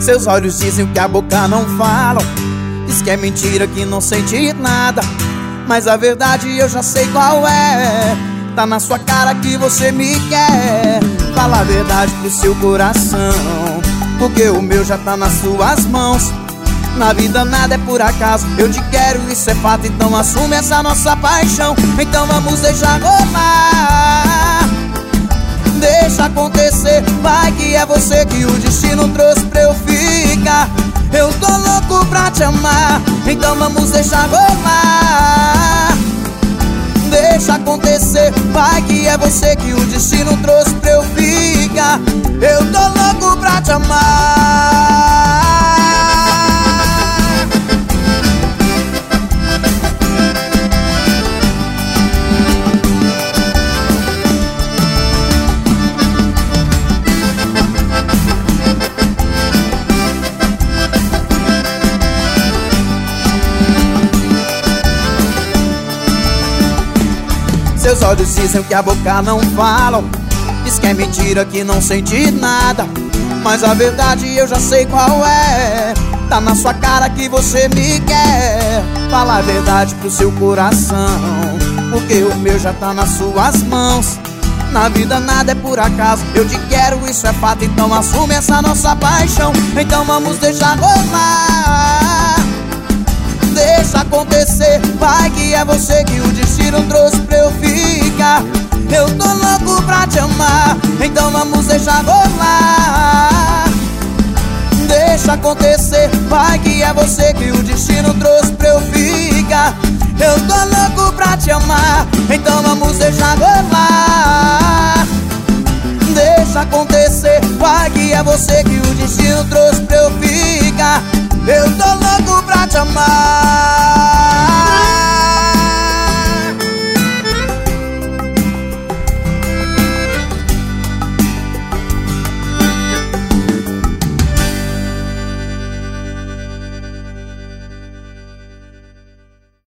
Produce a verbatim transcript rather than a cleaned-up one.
Seus olhos dizem o que a boca não falam. Diz que é mentira, que não sente nada, mas a verdade eu já sei qual é. Tá na sua cara que você me quer. Fala a verdade pro seu coração, porque o meu já tá nas suas mãos. Na vida nada é por acaso, eu te quero, isso é fato. Então assume essa nossa paixão. Então vamos deixar rolar, deixa acontecer. Vai que é você que o destino trouxe pra eu ficar. Eu tô louco pra te amar. Então vamos deixar rolar, deixa acontecer. Vai que é você que o destino trouxe pra eu ficar. Eu tô louco pra te amar. Seus olhos dizem o que a boca não falam. Diz que é mentira, que não sente nada, mas a verdade eu já sei qual é. Tá na sua cara que você me quer. Fala a verdade pro seu coração, porque o meu já tá nas suas mãos. Na vida nada é por acaso, eu te quero, isso é fato. Então assume essa nossa paixão. Então vamos deixar rolar, deixa acontecer. Vai que é você que o destino trouxe pra eu ficar. Eu tô louco pra te amar. Então vamos deixar rolar, deixa acontecer. Vai que é você que o destino trouxe pra eu ficar. Eu tô louco pra te amar. Então vamos deixar rolar,